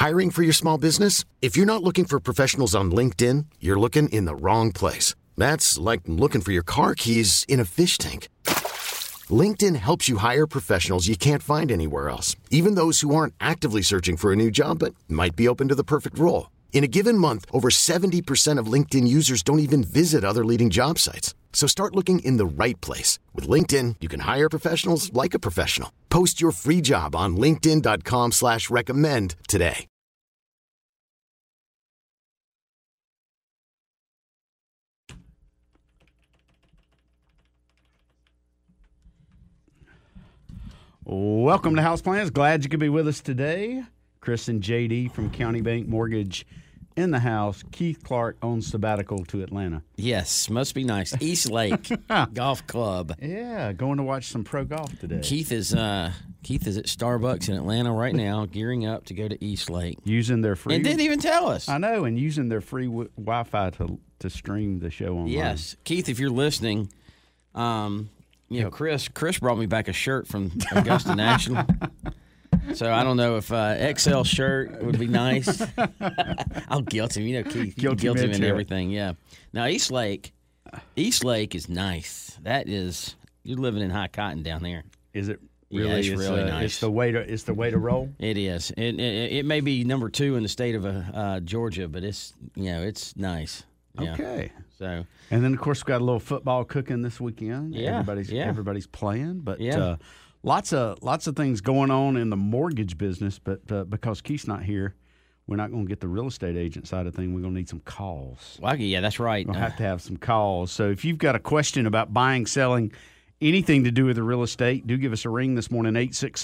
Hiring for your small business? If you're not looking for professionals on LinkedIn, you're looking in the wrong place. That's like looking for your car keys in a fish tank. LinkedIn helps you hire professionals you can't find anywhere else, even those who aren't actively searching for a new job but might be open to the perfect role. In a given month, over 70% of LinkedIn users don't even visit other leading job sites. So start looking in the right place. With LinkedIn, you can hire professionals like a professional. Post your free job on linkedin.com/recommend today. Welcome to House Plans. Glad you could be with us today. Chris and JD from County Bank Mortgage in the house. Keith Clark on sabbatical to Atlanta. Yes, must be nice. East Lake Golf Club. Yeah, going to watch some pro golf today. Keith is at Starbucks in Atlanta right now, gearing up to go to East Lake. Using their free... And didn't even tell us. I know, and using their free Wi-Fi to stream the show online. Yes. Keith, if you're listening, Chris brought me back a shirt from Augusta National. So I don't know if XL shirt would be nice. I'll guilt him. You know, Keith, you guilt him in everything. Yeah. Now East Lake is nice. That is, you're living in high cotton down there. Is it really? Yeah, it's really nice. It's the way to roll. It is. It may be number 2 in the state of Georgia, but it's nice. Yeah. Okay. So, and then of course we've got a little football cooking this weekend. Yeah. Everybody's playing, but yeah. Lots of things going on in the mortgage business, but because Keith's not here, we're not going to get the real estate agent side of things. We're going to need some calls. Well, yeah, that's right. We'll have to have some calls. So if you've got a question about buying, selling, anything to do with the real estate, do give us a ring this morning,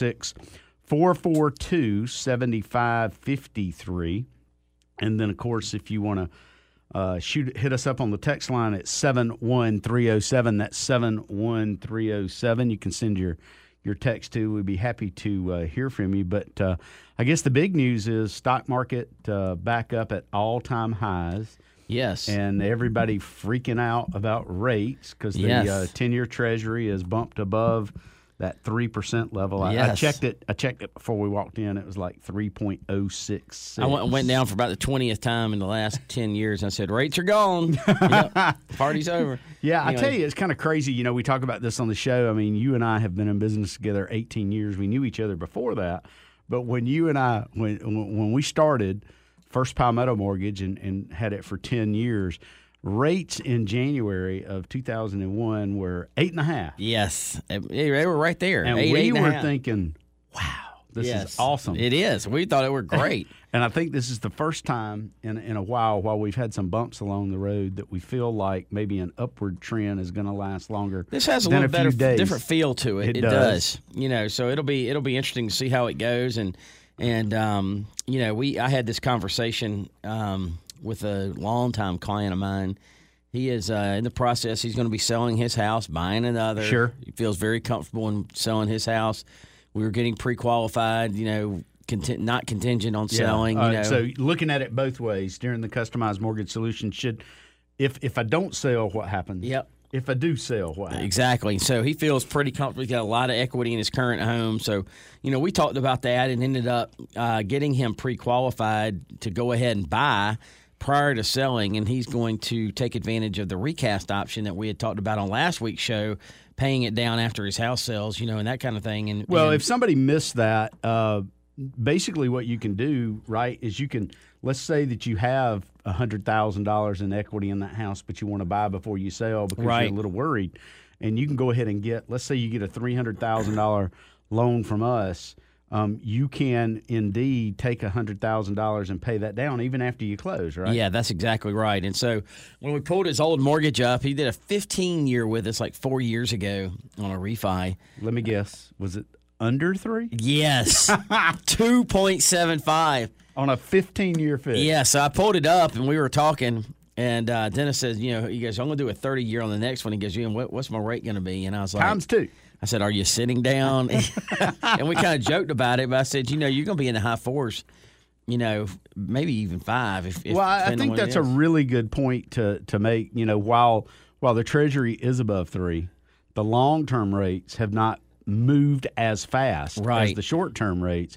866-442-7553. And then, of course, if you want to hit us up on the text line at 71307. That's 71307. You can send your text to. We'd be happy to hear from you. But I guess the big news is stock market back up at all-time highs. Yes. And everybody freaking out about rates because the 10-year Treasury is bumped above that 3% level. Yes. I checked it before we walked in. It was like 3.066. I went down for about the 20th time in the last 10 years. I said, rates are gone. Yep, party's over. Yeah, anyway. I tell you, it's kind of crazy. You know, we talk about this on the show. I mean, you and I have been in business together 18 years. We knew each other before that. But when you and I, when we started First Palmetto Mortgage and had it for 10 years, rates in January of 2001 were 8.5. Yes, they were right there. And we were thinking, wow, this is awesome. It is. We thought it were great. And I think this is the first time in a while we've had some bumps along the road, that we feel like maybe an upward trend is going to last longer. This has a little better, different feel to it. It does. You know, so it'll be interesting to see how it goes. And I had this conversation with a longtime client of mine. He is in the process. He's going to be selling his house, buying another. Sure. He feels very comfortable in selling his house. We were getting pre-qualified, not contingent on selling. So looking at it both ways during the customized mortgage solution, if I don't sell, what happens? Yep. If I do sell, what happens? Exactly. So he feels pretty comfortable. He's got a lot of equity in his current home. So, we talked about that and ended up getting him pre-qualified to go ahead and buy prior to selling, and he's going to take advantage of the recast option that we had talked about on last week's show, paying it down after his house sells, and that kind of thing. And if somebody missed that, basically what you can do, right, is let's say that you have $100,000 in equity in that house, but you want to buy before you sell because you're a little worried, and you can go ahead and let's say you get a $300,000 loan from us. You can indeed take $100,000 and pay that down even after you close, right? Yeah, that's exactly right. And so when we pulled his old mortgage up, he did a 15-year with us like 4 years ago on a refi. Let me guess. Was it under 3? Yes. 2.75. On a 15-year fix. Yeah, so I pulled it up and we were talking, and Dennis says, he goes, I'm going to do a 30-year on the next one. He goes, what's my rate going to be? And I was like, times 2. I said, are you sitting down? And we kind of joked about it, but I said, you're going to be in the high 4s, maybe even 5. I think that's a really good point to make. While the Treasury is above 3, the long-term rates have not moved as fast as the short-term rates.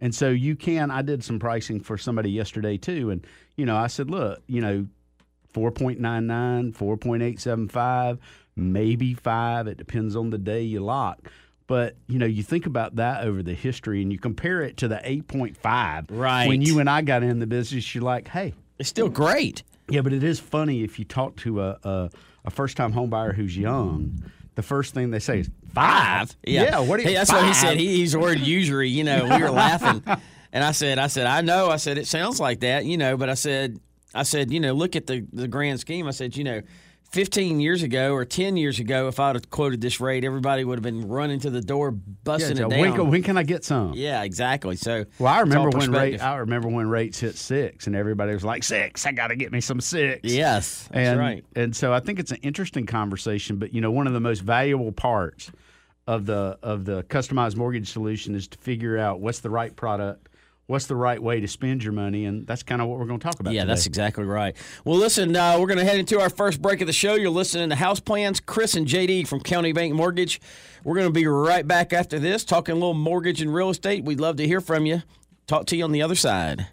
And so I did some pricing for somebody yesterday too. And, I said, look, 4.99, 4.875, maybe 5. It depends on the day you lock. But, you think about that over the history and you compare it to the 8.5. Right. When you and I got in the business, you're like, hey. It's still great. Yeah, but it is funny if you talk to a first-time home buyer who's young, the first thing they say is 5. Yeah. What do you? That's 5? what he said. He's a word usury. We were laughing, and I said, I know. I said it sounds like that, but I said, look at the grand scheme. I said, 15 years ago or 10 years ago, if I would have quoted this rate, everybody would have been running to the door, busting it down. When can I get some? Yeah, exactly. So, I remember when rates hit 6, and everybody was like, 6. I got to get me some 6. Yes, that's right. And so I think it's an interesting conversation. But one of the most valuable parts of the customized mortgage solution is to figure out what's the right product. What's the right way to spend your money? And that's kind of what we're going to talk about today. That's exactly right. Well, listen, we're going to head into our first break of the show. You're listening to House Plans. Chris and JD from County Bank Mortgage. We're going to be right back after this, talking a little mortgage and real estate. We'd love to hear from you. Talk to you on the other side.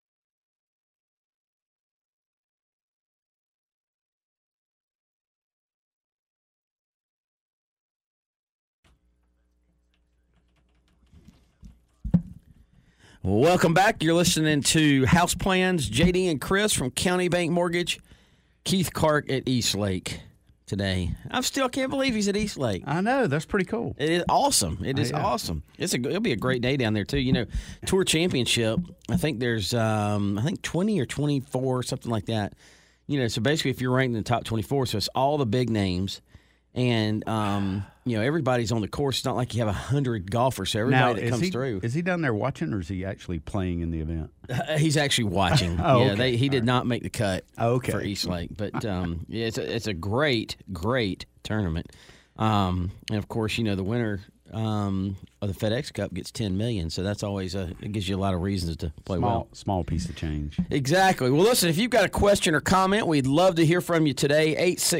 Welcome back. You're listening to House Plans. JD and Chris from County Bank Mortgage. Keith Clark at Eastlake today. I still can't believe he's at Eastlake. I know. That's pretty cool. It is awesome. It is awesome. It'll be a great day down there, too. Tour Championship, I think there's 20 or 24, something like that. So basically if you're ranked in the top 24, so it's all the big names. And, everybody's on the course. It's not like you have 100 golfers, so everybody that comes through. Is he down there watching, or is he actually playing in the event? He's actually watching. Okay. He did not make the cut for Eastlake. But, it's a great, great tournament. And, of course, the winner of the FedEx Cup gets $10 million, so that's always it gives you a lot of reasons to play well. Small piece of change. Exactly. Well, listen, if you've got a question or comment, we'd love to hear from you today.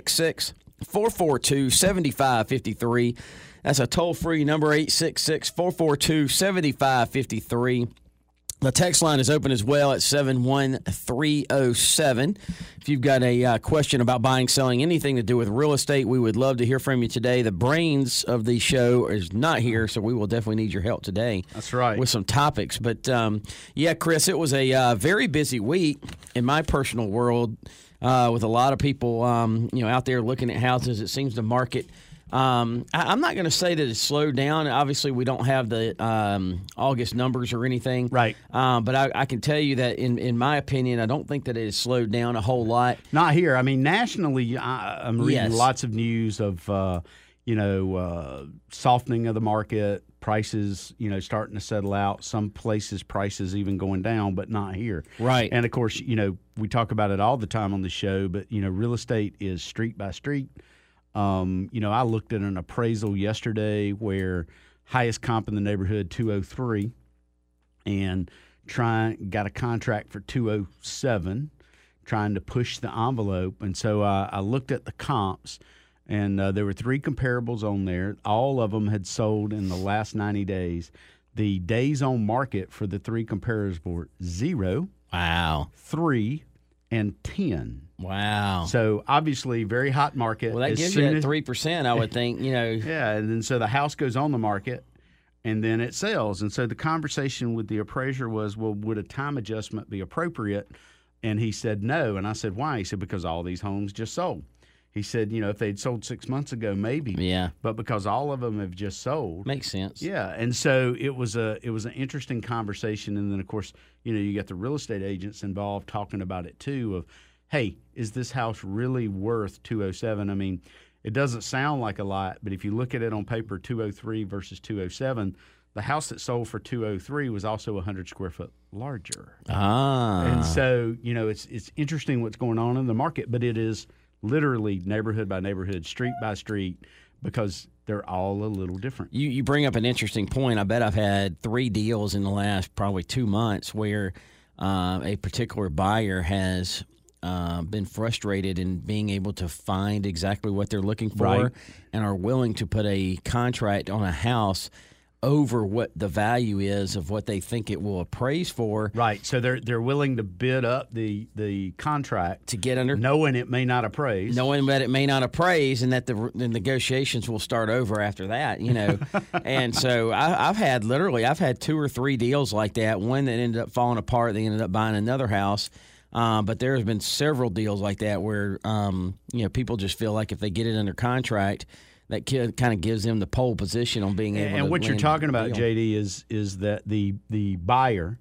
866-442-7553. That's a toll-free number, 866-442-7553. The text line is open as well at 71307. If you've got a question about buying, selling, anything to do with real estate, we would love to hear from you today. The brains of the show is not here, so we will definitely need your help today. That's right. With some topics. But, Chris, it was a very busy week in my personal world with a lot of people, out there looking at houses. It seems the market I'm not going to say that it's slowed down. Obviously, we don't have the August numbers or anything. Right. But I can tell you that, in my opinion, I don't think that it has slowed down a whole lot. Not here. I mean, nationally, I'm reading lots of news of, softening of the market, prices, starting to settle out. Some places, prices even going down, but not here. Right. And, of course, we talk about it all the time on the show, but, real estate is street by street. I looked at an appraisal yesterday where highest comp in the neighborhood, 203, and got a contract for 207, trying to push the envelope. And so I looked at the comps, and there were 3 comparables on there. All of them had sold in the last 90 days. The days on market for the 3 comparables were 0, wow, 3, and 10. Wow. So, obviously, very hot market. Well, that gives you that 3%, I would think, Yeah, and then so the house goes on the market, and then it sells. And so the conversation with the appraiser was, well, would a time adjustment be appropriate? And he said no. And I said, why? He said, because all these homes just sold. He said, if they'd sold 6 months ago, maybe. Yeah. But because all of them have just sold. Makes sense. Yeah. And so it was an interesting conversation. And then, of course, you got the real estate agents involved talking about it, too, of, hey, is this house really worth 207? I mean, it doesn't sound like a lot, but if you look at it on paper, 203 versus 207, the house that sold for 203 was also 100 square foot larger. Ah. And so, it's interesting what's going on in the market, but it is literally neighborhood by neighborhood, street by street, because they're all a little different. You bring up an interesting point. I bet I've had 3 deals in the last probably 2 months where a particular buyer has been frustrated in being able to find exactly what they're looking for, right, and are willing to put a contract on a house over what the value is of what they think it will appraise for. Right. So they're willing to bid up the contract to get under, knowing it may not appraise, and that the negotiations will start over after that. And so I've had 2 or 3 deals like that. One that ended up falling apart. They ended up buying another house. But there has been several deals like that where people just feel like if they get it under contract, that kind of gives them the pole position on being able to. And what you're talking about, deal. JD, is that the buyer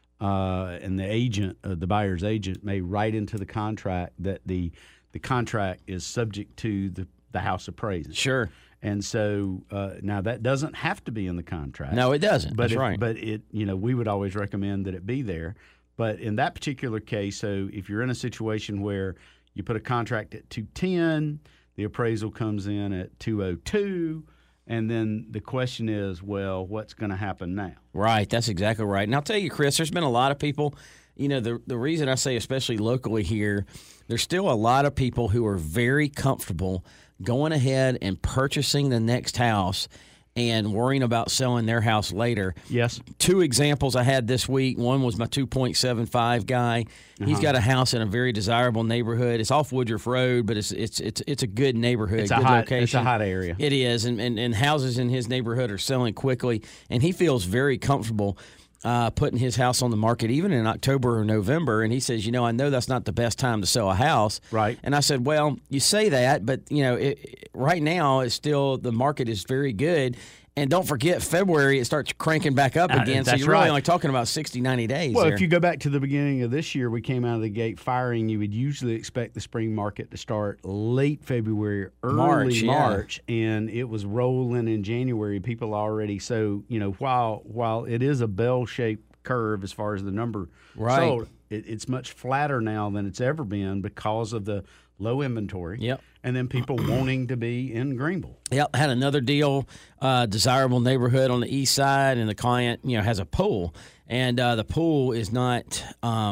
and the agent, the buyer's agent, may write into the contract that the contract is subject to the house appraisal. Sure. And so now that doesn't have to be in the contract. No, it doesn't. That's right. But we would always recommend that it be there. But in that particular case, so if you're in a situation where you put a contract at 210, the appraisal comes in at 202, and then the question is, well, what's going to happen now? Right, that's exactly right. And I'll tell you, Chris, there's been a lot of people, the reason I say especially locally here, there's still a lot of people who are very comfortable going ahead and purchasing the next house and worrying about selling their house later. Yes. 2 examples I had this week. One was my 2.75 guy. He's got a house in a very desirable neighborhood. It's off Woodruff Road, but it's a good neighborhood, it's good location. It's a hot area. It is, and houses in his neighborhood are selling quickly, and he feels very comfortable putting his house on the market even in October or November. And he says, I know that's not the best time to sell a house. Right. And I said, well, you say that, but, right now it's still the market is very good. And don't forget, February, it starts cranking back up again. So you're really only talking about 60, 90 days. Well, there. If you go back to the beginning of this year, we came out of the gate firing. You would usually expect the spring market to start late February, early March, and it was rolling in January. People already, while it is a bell-shaped curve as far as the number sold, it's much flatter now than it's ever been because of the low inventory. Yep. And then people wanting to be in Greenville. Yep. Had another deal, desirable neighborhood on the east side, and the client, has a pool. And the pool is not,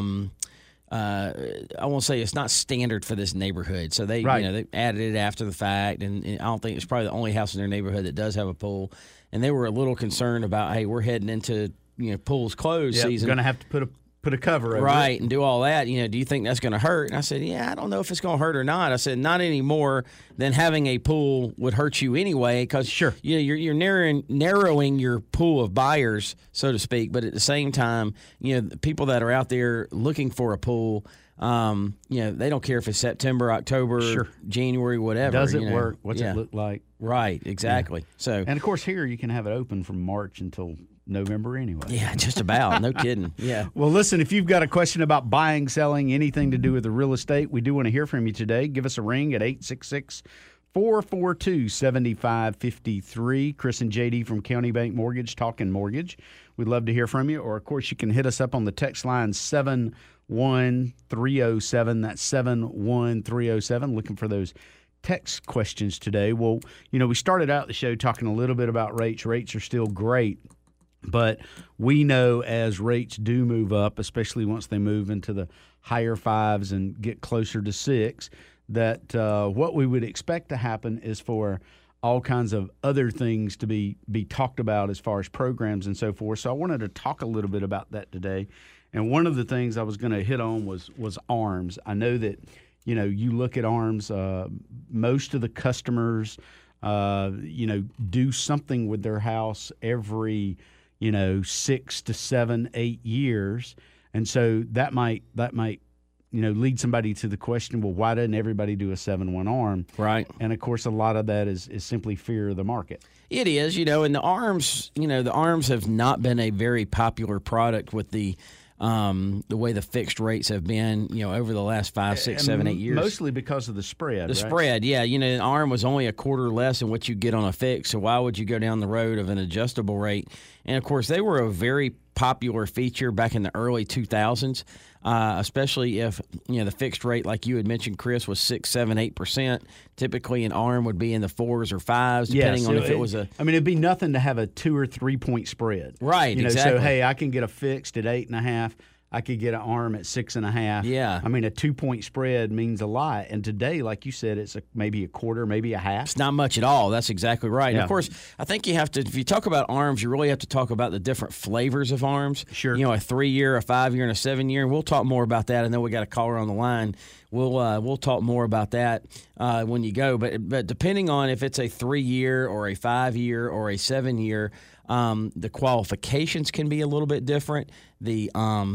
I won't say it's not standard for this neighborhood. So they added it after the fact. And I don't think it's probably the only house in their neighborhood that does have a pool. And they were a little concerned about, hey, we're heading into, pool's closed season. Going to have to put a cover over it. And do all that. Do you think that's going to hurt? And I said, I don't know if it's going to hurt or not. I said, not any more than having a pool would hurt you anyway, because you're narrowing your pool of buyers, so to speak. But at the same time, the people that are out there looking for a pool, they don't care if it's September, October, January, whatever. Does it work? What's it look like? Right, exactly. Yeah. So, and of course, here you can have it open from March until November anyway. Yeah, just about. No kidding. Yeah. Well, listen, if you've got a question about buying, selling, anything to do with the real estate, we do want to hear from you today. Give us a ring at 866-442-7553. Chris and JD from County Bank Mortgage, talking mortgage. We'd love to hear from you. Or, of course, you can hit us up on the text line 71307. That's 71307. Looking for those text questions today. Well, we started out the show talking a little bit about rates. Rates are still great. But we know as rates do move up, especially once they move into the higher 5s and get closer to 6, that what we would expect to happen is for all kinds of other things to be talked about as far as programs and so forth. So I wanted to talk a little bit about that today. And one of the things I was going to hit on was ARMs. I know that, you look at ARMs, most of the customers, do something with their house every 6 to 7, 8 years. And so that might lead somebody to the question, well, why doesn't everybody do a 7-1 ARM? Right. And, of course, a lot of that is simply fear of the market. It is, and the ARMs, the ARMs have not been a very popular product with the way the fixed rates have been, over the last 5, 6, 7, 8 years. Mostly because of the spread, The spread, yeah. An ARM was only a quarter less than what you get on a fix, so why would you go down the road of an adjustable rate? And, of course, they were a very popular feature back in the early 2000s, especially if, the fixed rate, like you had mentioned, Chris, was 6, 7, 8%. Typically, an ARM would be in the 4s or 5s, depending on if it was a... it'd be nothing to have a 2 or 3 point spread. Right, exactly. So, hey, I can get a fixed at 8.5. I could get an ARM at 6.5. Yeah. I mean, a 2-point spread means a lot. And today, like you said, it's maybe a quarter, maybe a half. It's not much at all. That's exactly right. Yeah. And of course, I think you have to, if you talk about ARMs, you really have to talk about the different flavors of ARMs. Sure. You know, a 3-year, a 5-year, and a 7-year. And we'll talk more about that. I know we got a caller on the line. We'll talk more about that when you go. But depending on if it's a 3-year or a 5-year or a 7-year, the qualifications can be a little bit different. The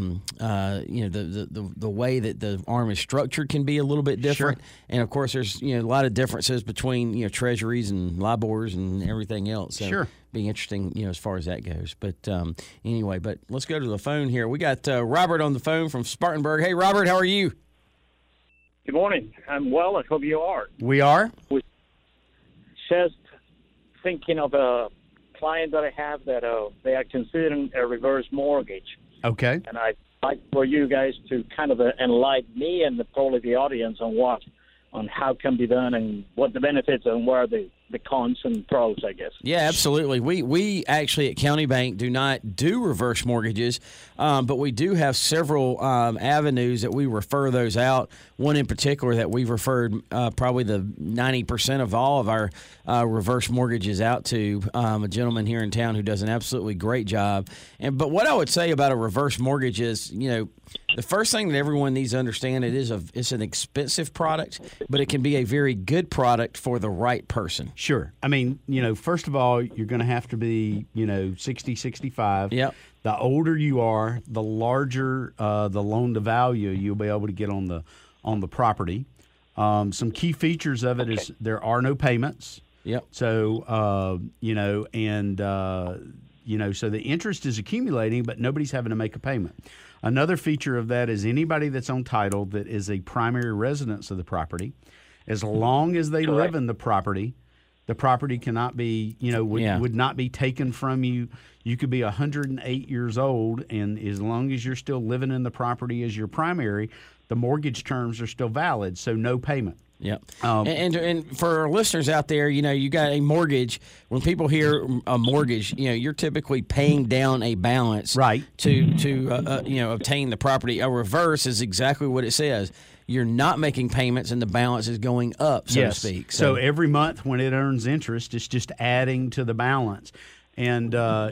the way that the ARM is structured can be a little bit different. Sure. And of course, there's a lot of differences between treasuries and LIBORs and everything else. So Sure. Be interesting as far as that goes. But anyway, let's go to the phone here. We got Robert on the phone from Spartanburg. Hey, Robert, how are you? Good morning. I'm well. I hope you are. We are? Just thinking of a client that I have that they are considering a reverse mortgage. Okay. And I'd like for you guys to kind of enlighten me and probably the audience on how it can be done and what the benefits and where the cons and pros, I guess. Yeah, absolutely. We actually at County Bank do not do reverse mortgages, but we do have several avenues that we refer those out. One in particular that we've referred probably the 90% of all of our reverse mortgages out to a gentleman here in town who does an absolutely great job. But what I would say about a reverse mortgage is, the first thing that everyone needs to understand, it's an expensive product, but it can be a very good product for the right person. Sure. I mean, first of all, you're going to have to be, 60, 65. Yep. The older you are, the larger the loan to value you'll be able to get on the property. Some key features of it is there are no payments. Yep. So, so the interest is accumulating, but nobody's having to make a payment. Another feature of that is anybody that's on title that is a primary residence of the property, as long as they live in the property cannot be, would not be taken from you. You could be 108 years old, and as long as you're still living in the property as your primary, the mortgage terms are still valid, so no payment. Yeah, and for our listeners out there, you got a mortgage. When people hear a mortgage, you're typically paying down a balance, right, to obtain the property. A reverse is exactly what it says. You're not making payments, and the balance is going up, so to speak. So every month when it earns interest, it's just adding to the balance. And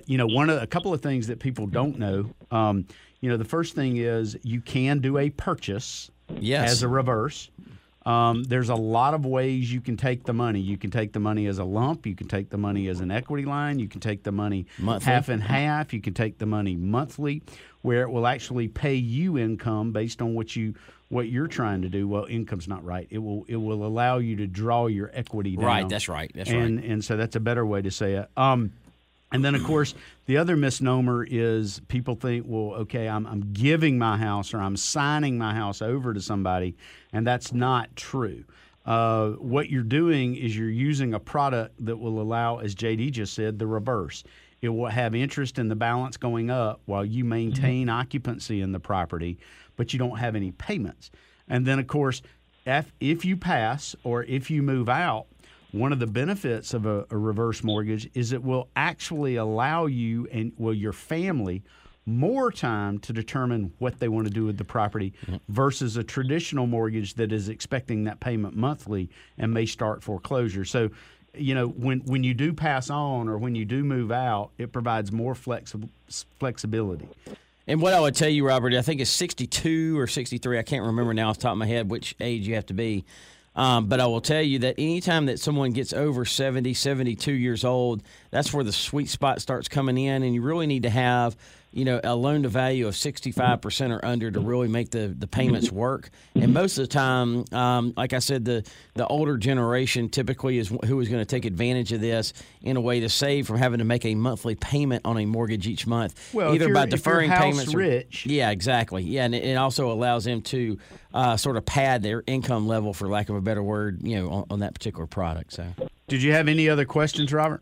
a couple of things that people don't know. The first thing is you can do a purchase as a reverse. There's a lot of ways you can take the money. You can take the money as a lump. You can take the money as an equity line. You can take the money monthly, half and half. You can take the money monthly, where it will actually pay you income based on what you're trying to do. Well, income's not right. It will allow you to draw your equity down. Right. That's right. And so that's a better way to say it. And then, of course, the other misnomer is people think, well, okay, I'm giving my house or I'm signing my house over to somebody, and that's not true. What you're doing is you're using a product that will allow, as JD just said, the reverse. It will have interest in the balance going up while you maintain occupancy in the property, but you don't have any payments. And then, of course, if you pass or if you move out, one of the benefits of a reverse mortgage is it will actually allow you and your family more time to determine what they want to do with the property versus a traditional mortgage that is expecting that payment monthly and may start foreclosure. So, when you do pass on or when you do move out, it provides more flexibility. And what I would tell you, Robert, I think it's 62 or 63. I can't remember now off the top of my head which age you have to be. But I will tell you that anytime that someone gets over 70, 72 years old, that's where the sweet spot starts coming in, and you really need to have, a loan to value of 65% or under to really make the payments work. And most of the time, like I said, the older generation typically is who is going to take advantage of this in a way to save from having to make a monthly payment on a mortgage each month, either by deferring payments. Rich. Yeah, exactly. Yeah, and it also allows them to sort of pad their income level, for lack of a better word, on that particular product. So, did you have any other questions, Robert?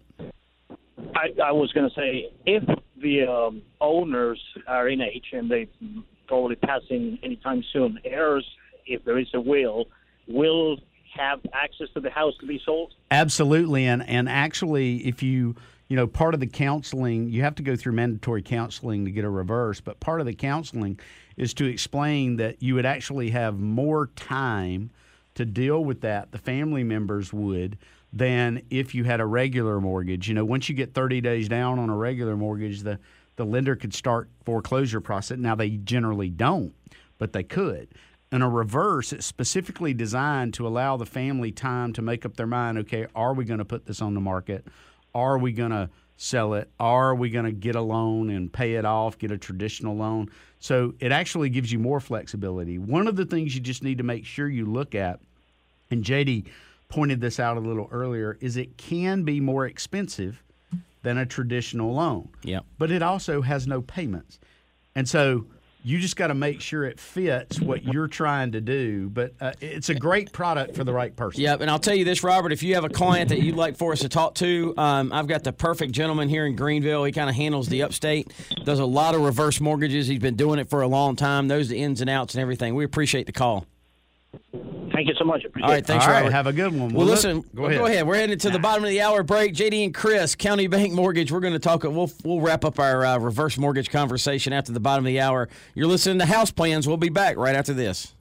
I was going to say, if the owners are in age and they probably passing anytime soon, heirs, if there is a will have access to the house to be sold? Absolutely, and actually, if you part of the counseling, you have to go through mandatory counseling to get a reverse, but part of the counseling is to explain that you would actually have more time to deal with that, the family members would, than if you had a regular mortgage. Once you get 30 days down on a regular mortgage, the lender could start foreclosure process. Now, they generally don't, but they could. In a reverse, it's specifically designed to allow the family time to make up their mind, okay, are we going to put this on the market? Are we going to sell it? Are we going to get a loan and pay it off, get a traditional loan? So it actually gives you more flexibility. One of the things you just need to make sure you look at, and JD pointed this out a little earlier, is it can be more expensive than a traditional loan. Yep. But it also has no payments. And so you just got to make sure it fits what you're trying to do. But it's a great product for the right person. Yep, and I'll tell you this, Robert, if you have a client that you'd like for us to talk to, I've got the perfect gentleman here in Greenville. He kind of handles the upstate, does a lot of reverse mortgages. He's been doing it for a long time, knows the ins and outs and everything. We appreciate the call. Thank you so much. Appreciate All right, thanks, Robert. Have a good one. Well, listen, go ahead. We're heading to the bottom of the hour break. JD and Chris, County Bank Mortgage. We're going to talk. We'll wrap up our reverse mortgage conversation after the bottom of the hour. You're listening to House Plans. We'll be back right after this.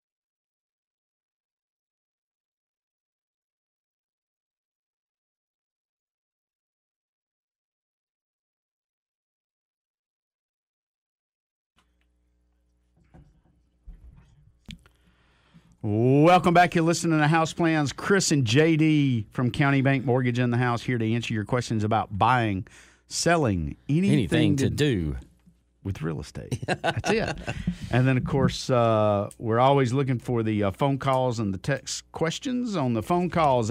Welcome back. You're listening to House Plans. Chris and JD from County Bank Mortgage in the house here to answer your questions about buying, selling, anything to do with real estate. That's it. And then, of course, we're always looking for the phone calls and the text questions. On the phone calls,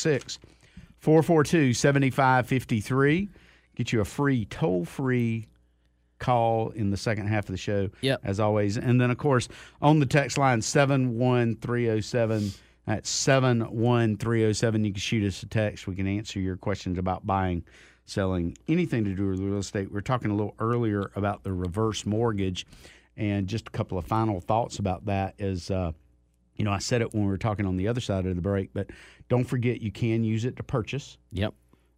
866-442-7553. Get you a free, toll-free call in the second half of the show, as always. And then, of course, on the text line, 71307. That's 71307. You can shoot us a text. We can answer your questions about buying, selling, anything to do with real estate. We were talking a little earlier about the reverse mortgage, and just a couple of final thoughts about that is, I said it when we were talking on the other side of the break, but don't forget you can use it to purchase. Yep.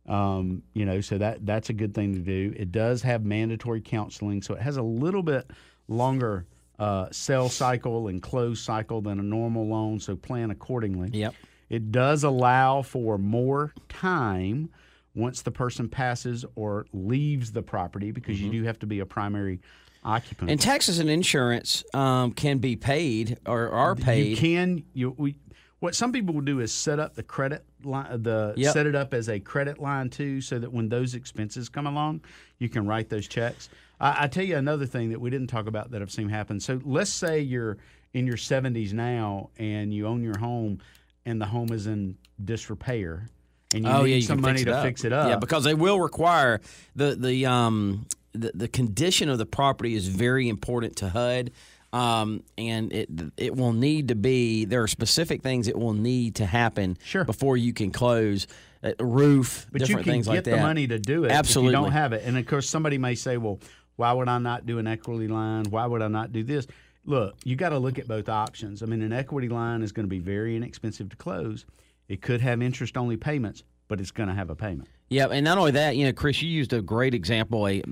So that's a good thing to do. It does have mandatory counseling, so it has a little bit longer sell cycle and close cycle than a normal loan, so plan accordingly. Yep. It does allow for more time once the person passes or leaves the property, because you do have to be a primary occupant. And taxes and insurance can be paid or are paid. What some people will do is set up the credit line, set it up as a credit line too, so that when those expenses come along, you can write those checks. I tell you another thing that we didn't talk about that I've seen happen. So let's say you're in your 70s now and you own your home, and the home is in disrepair, and you need some money to fix it up. Yeah, because they will require the condition of the property is very important to HUD. And it will need to be, there are specific things it will need to happen before you can close. Roof, but different things like that. But you can get the money to do it. Absolutely. If you don't have it. And, of course, somebody may say, well, why would I not do an equity line? Why would I not do this? Look, you got to look at both options. I mean, an equity line is going to be very inexpensive to close. It could have interest-only payments, but it's going to have a payment. Yeah, and not only that, Chris, you used a great example. You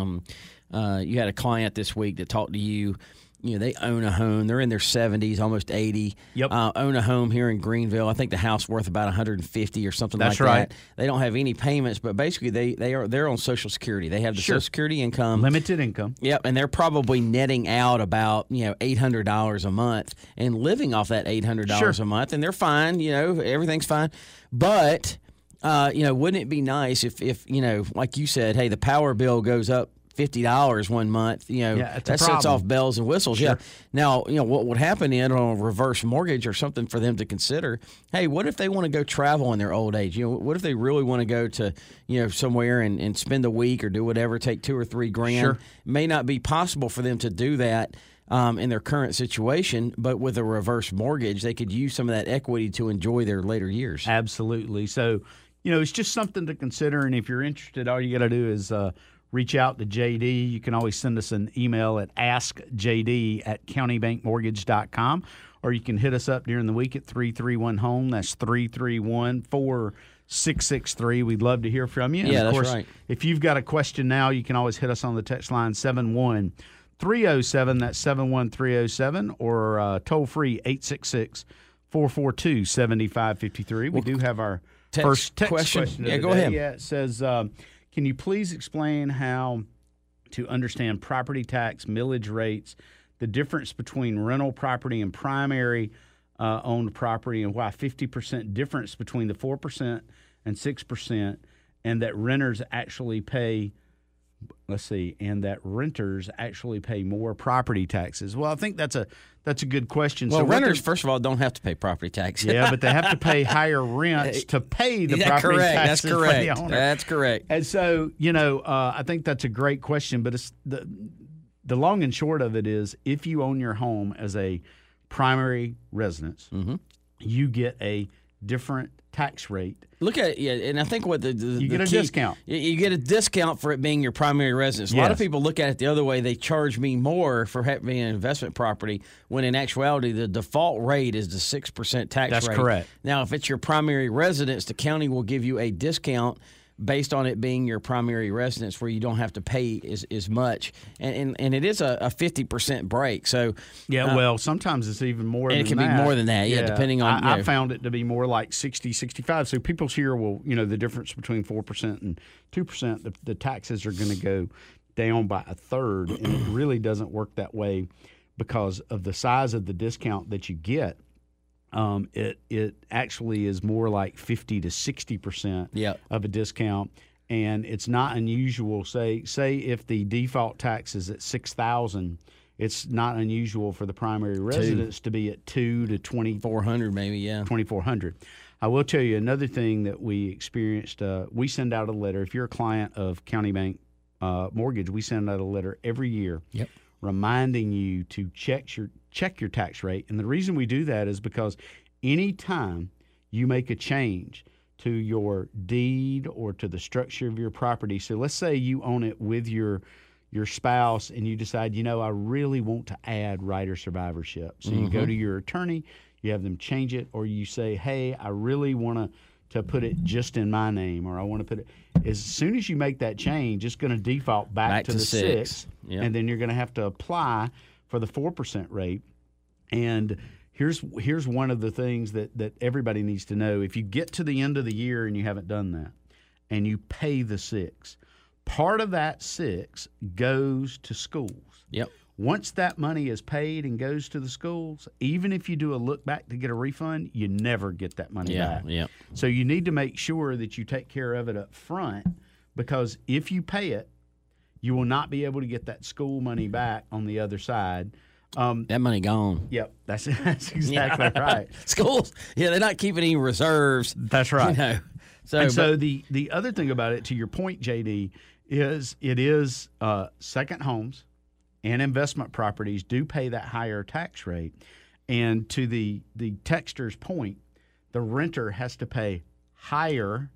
had a client this week that talked to you. They own a home. They're in their 70s, almost 80. Yep. Own a home here in Greenville. I think the house worth about $150 or something like that. That's right. They don't have any payments, but basically they're on Social Security. They have the Social Security income. Limited income. Yep, and they're probably netting out about $800 a month and living off that $800 a month, and they're fine. Everything's fine. But wouldn't it be nice if like you said, hey, the power bill goes up $50 one month, that sets off bells and whistles. Sure. Yeah. Now, what would happen on a reverse mortgage or something for them to consider? Hey, what if they want to go travel in their old age? What if they really want to go to, somewhere and spend a week or do whatever, take $2 or $3 grand? Sure. It may not be possible for them to do that in their current situation, but with a reverse mortgage, they could use some of that equity to enjoy their later years. Absolutely. So, it's just something to consider. And if you're interested, all you got to do is reach out to JD. You can always send us an email at askjd@countybankmortgage.com, or you can hit us up during the week at 331-HOME. That's 331-4 663. We'd love to hear from you. Yeah, and of that's course, right. if you've got a question now, you can always hit us on the text line 71307. That's 71307, or toll free 866-442-7553. We do have our first text question of the go day. ahead. Yeah, it says, can you please explain how to understand property tax millage rates, the difference between rental property and primary owned property, and why 50% difference between the 4% and 6%, and that renters actually pay more property taxes? Well, I think that's a good question. Well, so renters, first of all, don't have to pay property tax. Yeah, but they have to pay higher rents to pay the property taxes. That's correct. For the owner. That's correct. And so, I think that's a great question, but it's the long and short of it is, if you own your home as a primary residence, you get a different tax rate. Look at and I think what you get a discount. You get a discount for it being your primary residence. A lot of people look at it the other way. They charge me more for being an investment property, when in actuality the default rate is the 6% tax rate. That's correct. Now, if it's your primary residence, the county will give you a discount based on it being your primary residence, where you don't have to pay as much, and it is a 50% break. So well, sometimes it's even more. And than it can that. be more than that, depending on. I found it to be more like 60, 65. So people here will, the difference between 4% and 2%, the taxes are going to go down by a third, and it really doesn't work that way because of the size of the discount that you get. It actually is more like 50 to 60% of a discount, and it's not unusual. Say if the default tax is at $6,000, it's not unusual for the primary residence to be at $2,000 to $2,400, maybe, $2,400. I will tell you another thing that we experienced. We send out a letter. If you're a client of County Bank Mortgage, we send out a letter every year. Reminding you to check your tax rate. And the reason we do that is because anytime you make a change to your deed or to the structure of your property, so let's say you own it with your spouse and you decide, I really want to add right or survivorship. So you go to your attorney, you have them change it, or you say, hey, I really want to put it just in my name, or I want to put it. As soon as you make that change, it's going to default back to the 6, and then you're going to have to apply for the 4% rate. And here's one of the things that everybody needs to know. If you get to the end of the year and you haven't done that, and you pay the 6, part of that 6 goes to schools. Once that money is paid and goes to the schools, even if you do a look back to get a refund, you never get that money back. So you need to make sure that you take care of it up front, because if you pay it, you will not be able to get that school money back on the other side. That money gone. Yep, that's exactly right. Schools, they're not keeping any reserves. That's right. So the other thing about it, to your point, JD, is it is second homes and investment properties do pay that higher tax rate. And to the texter's point, the renter has to pay higher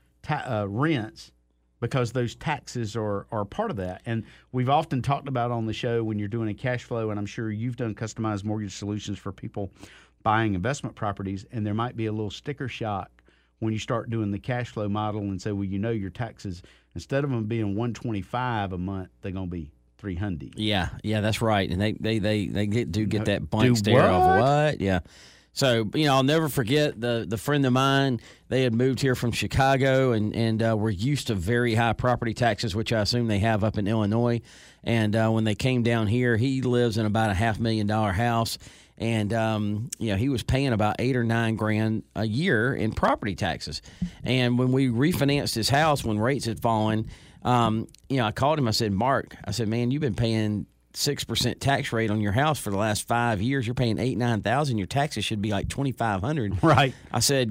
rents, because those taxes are part of that. And we've often talked about on the show, when you're doing a cash flow, and I'm sure you've done customized mortgage solutions for people buying investment properties, and there might be a little sticker shock when you start doing the cash flow model and say, well, your taxes, instead of them being $125 a month, they're going to be $300. Yeah, that's right. And they get that blank stare of what? Yeah. So, I'll never forget the friend of mine. They had moved here from Chicago and were used to very high property taxes, which I assume they have up in Illinois. And when they came down here, he lives in about a $500,000 house. And, he was paying about $8,000 or $9,000 a year in property taxes. And when we refinanced his house, when rates had fallen, I called him. I said, Mark, man, you've been paying 6% tax rate on your house for the last 5 years. You're paying $8,000-$9,000. Your taxes should be like $2,500. Right. I said,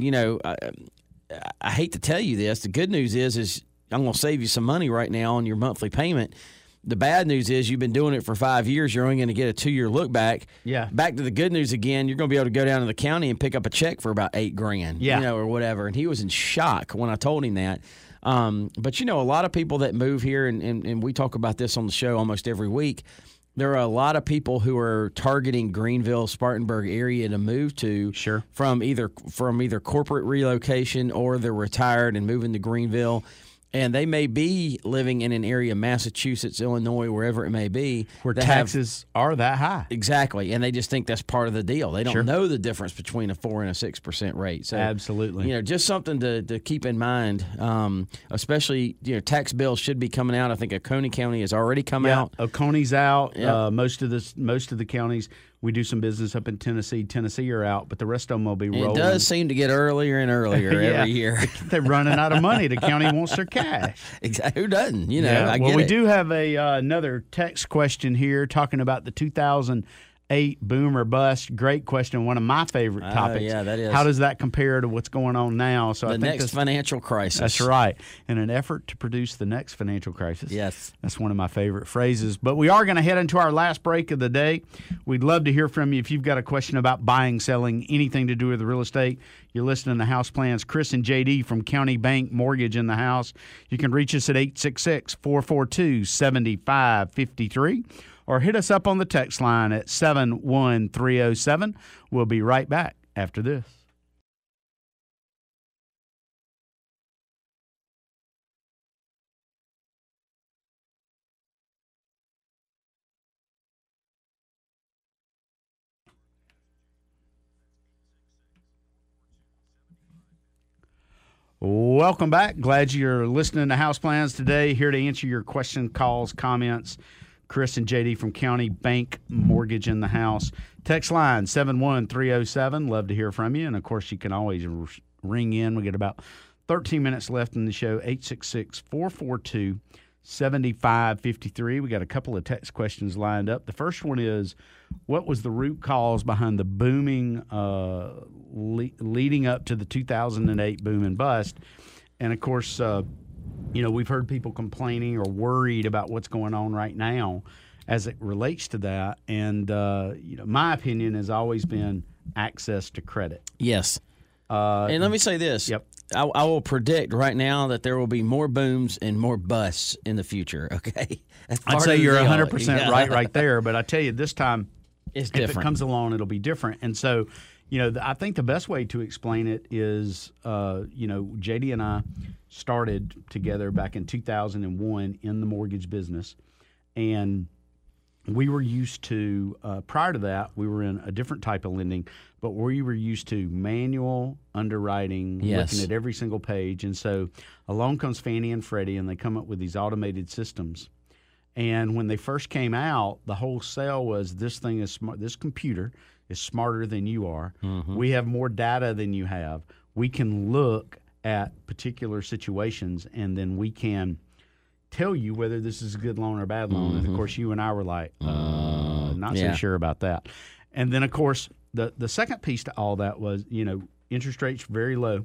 I hate to tell you this. The good news is I'm going to save you some money right now on your monthly payment. The bad news is you've been doing it for 5 years. You're only going to get a 2-year look back. Yeah. Back to the good news again. You're going to be able to go down to the county and pick up a check for about $8,000. Yeah. Or whatever. And he was in shock when I told him that. But a lot of people that move here, and we talk about this on the show almost every week, there are a lot of people who are targeting Greenville, Spartanburg area to move to from either corporate relocation or they're retired and moving to Greenville. And they may be living in an area, Massachusetts, Illinois, wherever it may be, where taxes are that high. Exactly, and they just think that's part of the deal. They don't know the difference between a 4% and a 6% rate. So, absolutely, just something to keep in mind. Especially, tax bills should be coming out. I think Oconee County has already come out. Oconee's out. Most of the counties. We do some business up in Tennessee. Tennessee are out, but the rest of them will be rolling. It does seem to get earlier and earlier every year. They're running out of money. The county wants their cash. Exactly. Who doesn't? We do have another text question here talking about the 2008 boom or bust. Great question. One of my favorite topics. Yeah, that is. How does that compare to what's going on now? So the I think next financial crisis. That's right. In an effort to produce the next financial crisis. Yes. That's one of my favorite phrases. But we are going to head into our last break of the day. We'd love to hear from you if you've got a question about buying, selling, anything to do with real estate. You're listening to House Plans. Chris and JD from County Bank Mortgage in the house. You can reach us at 866-442-7553. Or hit us up on the text line at 71307. We'll be right back after this. Welcome back. Glad you're listening to House Plans today. Here to answer your questions, calls, comments. Chris and JD from County Bank Mortgage in the house. Text line 71307. Love to hear from you. And, of course, you can always ring in. We got about 13 minutes left in the show. 866-442-7553. We got a couple of text questions lined up. The first one is, what was the root cause behind the booming leading up to the 2008 boom and bust? And, of course, we've heard people complaining or worried about what's going on right now as it relates to that. And, my opinion has always been access to credit. Yes. And let me say this. Yep. I will predict right now that there will be more booms and more busts in the future, okay? I'd say you're 100% right there. But I tell you, this time, it's different. If it comes along, it'll be different. And so, I think the best way to explain it is, JD and I started together back in 2001 in the mortgage business. And we were used to, prior to that, we were in a different type of lending, but we were used to manual underwriting, looking at every single page. And so along comes Fannie and Freddie, and they come up with these automated systems. And when they first came out, the whole sale was, this thing is smart. This computer is smarter than you are. Mm-hmm. We have more data than you have. We can look at particular situations, and then we can tell you whether this is a good loan or a bad loan. Mm-hmm. And, of course, you and I were like, not so sure about that. And then, of course, the second piece to all that was, interest rates very low.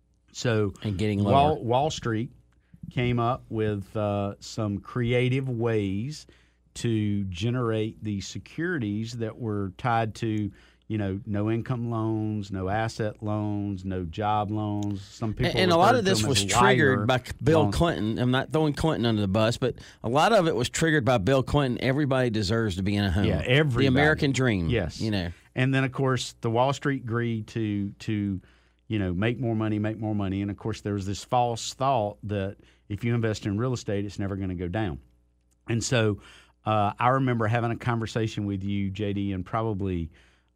So and getting lower. Wall Street came up with some creative ways to generate these securities that were tied to, no income loans, no asset loans, no job loans. Some people and a lot of this was triggered by Bill Clinton. I'm not throwing Clinton under the bus, but a lot of it was triggered by Bill Clinton. Everybody deserves to be in a home. Yeah, everybody. The American dream. Yes. And then, of course, the Wall Street greed to make more money. And, of course, there was this false thought that if you invest in real estate, it's never going to go down. And so I remember having a conversation with you, JD, and probably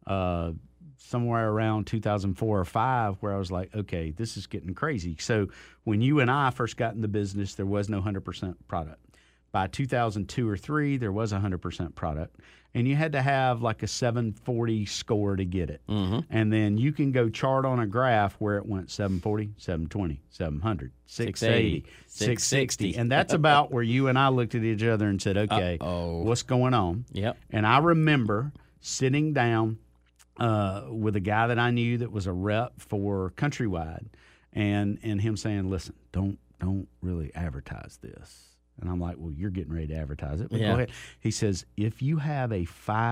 somewhere around 2004 or 5, where I was like, okay, this is getting crazy. So when you and I first got in the business, there was no 100% product. By 2002 or 3, there was 100% product. And you had to have like a 740 score to get it. Mm-hmm. And then you can go chart on a graph where it went 740, 720, 700, 680, 660. And that's about where you and I looked at each other and said, okay, what's going on? Yep. And I remember sitting down with a guy that I knew that was a rep for Countrywide, and him saying, listen, don't really advertise this. And I'm like, well, you're getting ready to advertise it. But Yeah. go ahead. He says, if you have a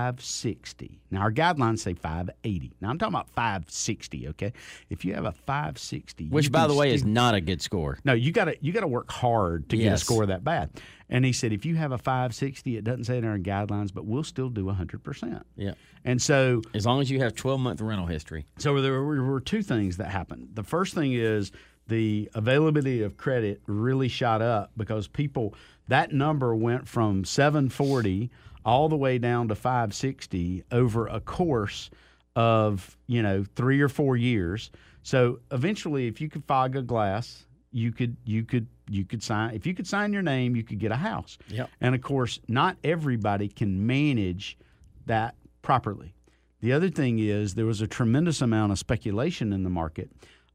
560, now our guidelines say 580. Now I'm talking about 560, okay? If you have a 560. Which, by the way, is not a good score. No, you gotta work hard to get a Yes. score that bad. And he said, if you have a 560, it doesn't say it in our guidelines, but we'll still do 100%. Yeah. And so As long as you have 12-month rental history. So there were two things that happened. The first thing is the availability of credit really shot up because that number went from 740 all the way down to 560 over a course of 3 or 4 years. So eventually, if you could fog a glass, you could sign. If you could sign your name, you could get a house. Yep. And of course, not everybody can manage that properly. The other thing is there was a tremendous amount of speculation in the market.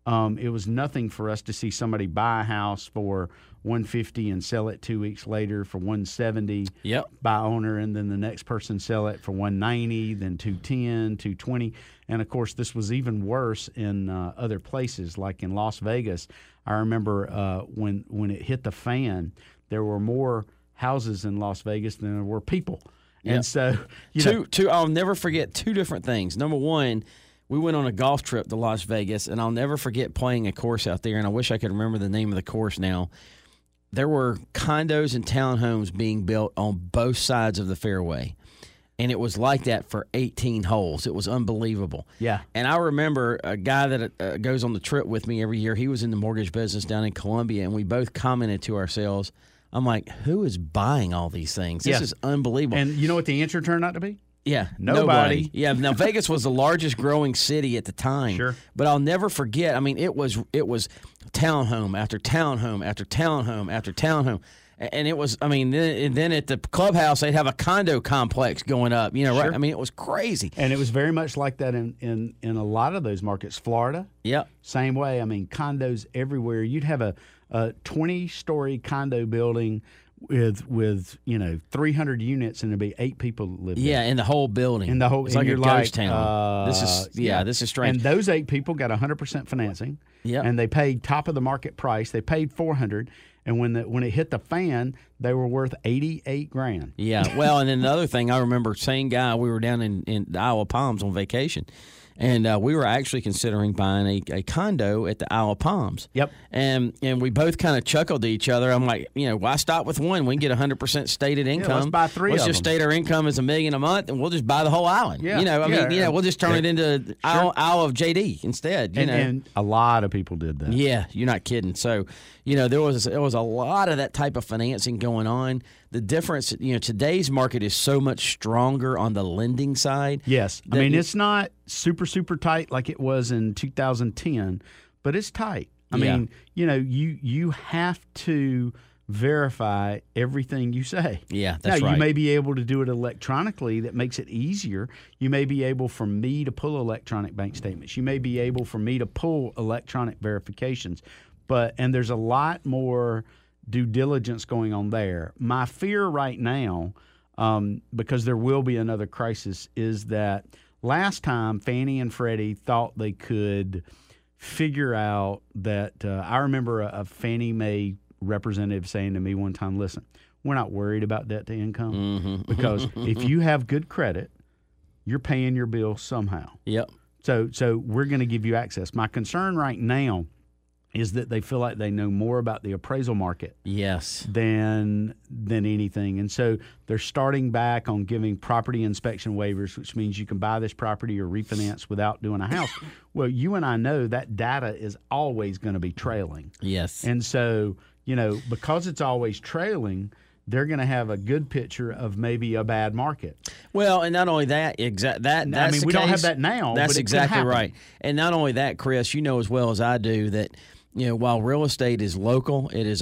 It was nothing for us to see somebody buy a house for $150 and sell it 2 weeks later for $170 Yep. by owner, and then the next person sell it for $190, then $210, $220. And, of course, this was even worse in other places, like in Las Vegas. I remember when it hit the fan, there were more houses in Las Vegas than there were people. Yep. And so, I'll never forget two different things. Number one, we went on a golf trip to Las Vegas, and I'll never forget playing a course out there, and I wish I could remember the name of the course now. There were condos and townhomes being built on both sides of the fairway, and it was like that for 18 holes. It was unbelievable. Yeah. And I remember a guy that goes on the trip with me every year. He was in the mortgage business down in Columbia, and we both commented to ourselves, I'm like, who is buying all these things? This is unbelievable. And you know what the answer turned out to be? Yeah, Nobody. Yeah, now Vegas was the largest growing city at the time. Sure. But I'll never forget. I mean, it was townhome after townhome after townhome after townhome, and it was. I mean, then at the clubhouse they'd have a condo complex going up. Sure. Right? I mean, it was crazy. And it was very much like that in a lot of those markets. Florida, Yep. same way. I mean, condos everywhere. You'd have a 20-story condo building with 300 units, and there'd be 8 people that live Yeah, there. in the whole building. In the whole, it's like a you're ghost town. This is strange. And those 8 people got 100% financing. Yep. And they paid top of the market price. They paid $400, and when it hit the fan, they were worth $88,000. Yeah, well, and then the other thing I remember, same guy, we were down in the Isle of Palms on vacation, and we were actually considering buying a condo at the Isle of Palms. Yep. And we both kind of chuckled to each other. I'm like, why stop with one? We can get 100% stated income. let's buy 3 Let's of just them. state our income is $1 million a month, and we'll just buy the whole island. Yeah. We'll just turn it into Isle of JD instead. And a lot of people did that. Yeah, you're not kidding. So, there was a lot of that type of financing going on. The difference, today's market is so much stronger on the lending side. Yes. I mean, it's not super, super tight like it was in 2010, but it's tight. I mean, you have to verify everything you say. Yeah, that's now, right. You may be able to do it electronically. That makes it easier. You may be able for me to pull electronic bank statements. You may be able for me to pull electronic verifications. And there's a lot more due diligence going on there. My fear right now, because there will be another crisis, is that last time Fannie and Freddie thought they could figure out that I remember a Fannie Mae representative saying to me one time, listen, we're not worried about debt to income because if you have good credit, you're paying your bill somehow. Yep. So we're going to give you access. My concern right now is that they feel like they know more about the appraisal market Yes. than anything. And so they're starting back on giving property inspection waivers, which means you can buy this property or refinance without doing a house. Well, you and I know that data is always going to be trailing. Yes. And so, because it's always trailing, they're going to have a good picture of maybe a bad market. Well, and not only that, that's I mean, the we don't have case. that now. That's but it exactly could happen. right. And not only that, Chris, you know as well as I do that while real estate is local, it is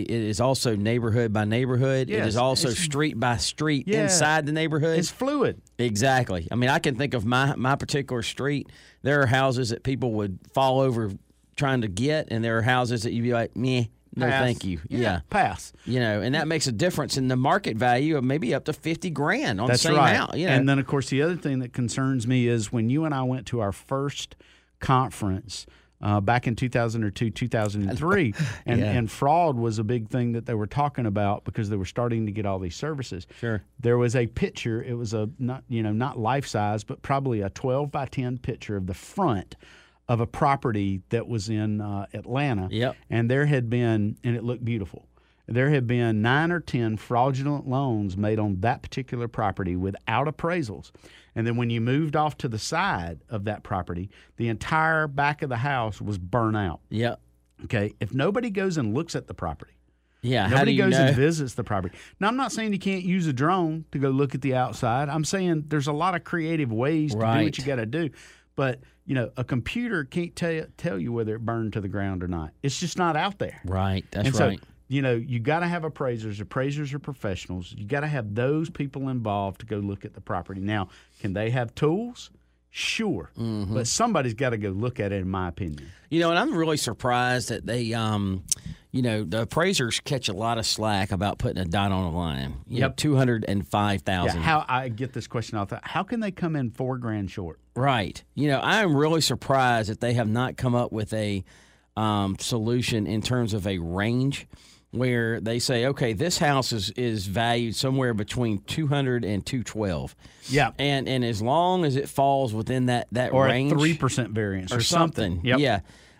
also neighborhood by neighborhood. Yes, it is also it's- street by street Yeah. inside the neighborhood. It's fluid. Exactly. I mean, I can think of my particular street. There are houses that people would fall over trying to get, and there are houses that you'd be like, meh. No, Pass. thank you. Yeah. Pass. And that makes a difference in the market value of maybe up to $50,000 on That's the same right. house. And then, of course, the other thing that concerns me is when you and I went to our first conference back in 2002, 2003. And fraud was a big thing that they were talking about because they were starting to get all these services. Sure. There was a picture. It was not life size, but probably a 12 by 10 picture of the front of a property that was in Atlanta. Yep. And there had been, and it looked beautiful, there had been 9 or 10 fraudulent loans made on that particular property without appraisals. And then when you moved off to the side of that property, the entire back of the house was burnt out. Yep. Okay. If nobody goes and looks at the property, yeah, nobody goes and visits the property. Now, I'm not saying you can't use a drone to go look at the outside. I'm saying there's a lot of creative ways to do what you got to do. But, a computer can't tell you whether it burned to the ground or not. It's just not out there. Right. That's and right. So, you got to have appraisers. Appraisers are professionals. You got to have those people involved to go look at the property. Now, can they have tools? Sure. Mm-hmm. But somebody's got to go look at it, in my opinion. And I'm really surprised that they, the appraisers catch a lot of slack about putting a dot on a line. Yep. 205,000. Yeah, how I get this question all the time. How can they come in $4,000 short? Right. I'm really surprised that they have not come up with a solution in terms of a range where they say, okay, this house is valued somewhere between 200 and 212. Yeah. And as long as it falls within that or range. Or a 3% variance or something. Yep. Yeah.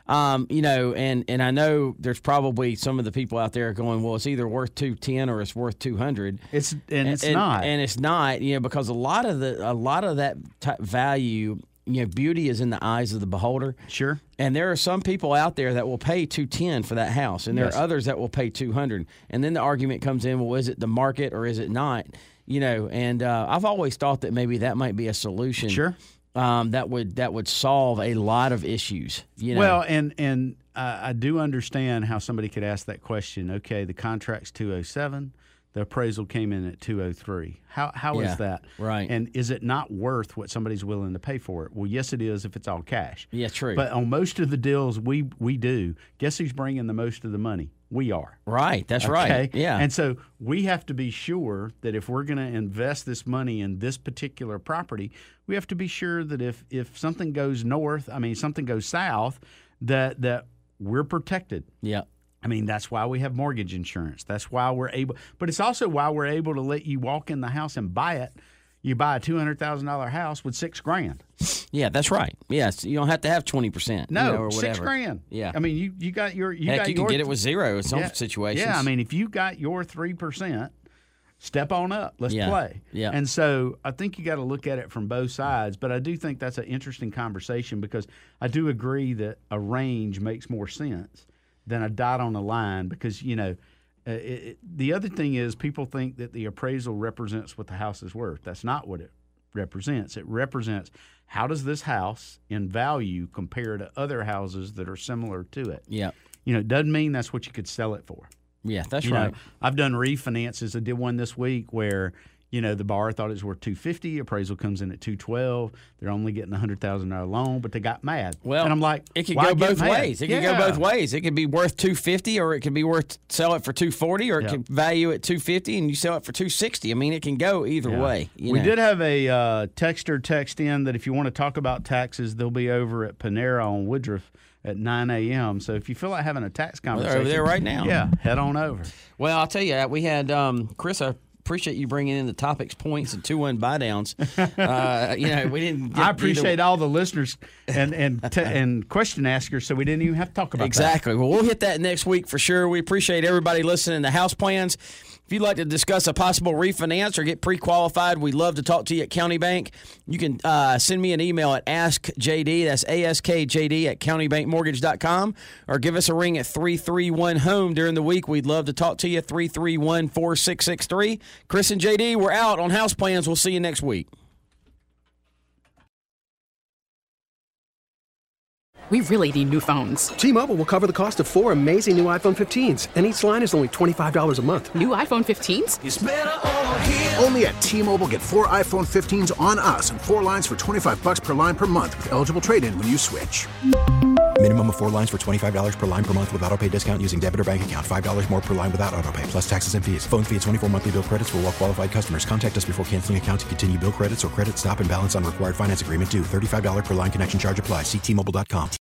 And I know there's probably some of the people out there going, well, it's either worth 210 or it's worth 200. It's not. And it's not, because a lot of that value, beauty is in the eyes of the beholder. Sure. And there are some people out there that will pay 210 for that house, and there are others that will pay 200. And then the argument comes in, well, is it the market or is it not? And I've always thought that maybe that might be a solution. Sure. That would solve a lot of issues. Well, and I do understand how somebody could ask that question. Okay, the contract's 207. The appraisal came in at 203. How is that? Right. And is it not worth what somebody's willing to pay for it? Well, yes, it is if it's all cash. Yeah, true. But on most of the deals we do, guess who's bringing the most of the money? We are. Right. That's right. Yeah. And so we have to be sure that if we're going to invest this money in this particular property, we have to be sure that if something goes something goes south, that we're protected. Yeah. That's why we have mortgage insurance. That's why we're able – but it's also why we're able to let you walk in the house and buy it. You buy a $200,000 house with $6,000. Yeah, that's right. Yes, you don't have to have 20%. No, or whatever. $6,000. Yeah. You got your – you can get it with zero in some situations. Yeah, if you got your 3%, step on up. Let's play. Yeah. And so I think you got to look at it from both sides. But I do think that's an interesting conversation because I do agree that a range makes more sense than a dot on a line because, the other thing is people think that the appraisal represents what the house is worth. That's not what it represents. It represents how does this house in value compare to other houses that are similar to it. Yeah. It doesn't mean that's what you could sell it for. Yeah, that's right. I've done refinances. I did one this week where the borrower thought it was worth $250. Appraisal comes in at $212. They're only getting a $100,000 loan, but they got mad. Well, and I'm like, it could go both ways. It could go both ways. It could be worth $250, or it could be worth sell it for $240, or it could value at $250 and you sell it for $260. It can go either way. We did have a texter text in that if you want to talk about taxes, they'll be over at Panera on Woodruff at 9 a.m. So if you feel like having a tax conversation, they're over there right now. Yeah, head on over. Well, I'll tell you, we had Chris. Appreciate you bringing in the topics, points, and 2-1 buy downs. We didn't. I appreciate all the listeners and question askers, so we didn't even have to talk about exactly. that. Well, we'll hit that next week for sure. We appreciate everybody listening to House Plans. If you'd like to discuss a possible refinance or get pre-qualified, we'd love to talk to you at County Bank. You can send me an email at AskJD, that's ASKJD at countybankmortgage.com, or give us a ring at 331-HOME during the week. We'd love to talk to you, 331-4663. Chris and JD, we're out on House Plans. We'll see you next week. We really need new phones. T-Mobile will cover the cost of 4 amazing new iPhone 15s, and each line is only $25 a month. New iPhone 15s? It's better over here. Only at T-Mobile, get 4 iPhone 15s on us and 4 lines for $25 per line per month with eligible trade-in when you switch. Minimum of 4 lines for $25 per line per month with autopay discount using debit or bank account. $5 more per line without autopay, plus taxes and fees. Phone fee at 24 monthly bill credits for well-qualified customers. Contact us before canceling account to continue bill credits or credit stop and balance on required finance agreement due. $35 per line connection charge applies. See T-Mobile.com.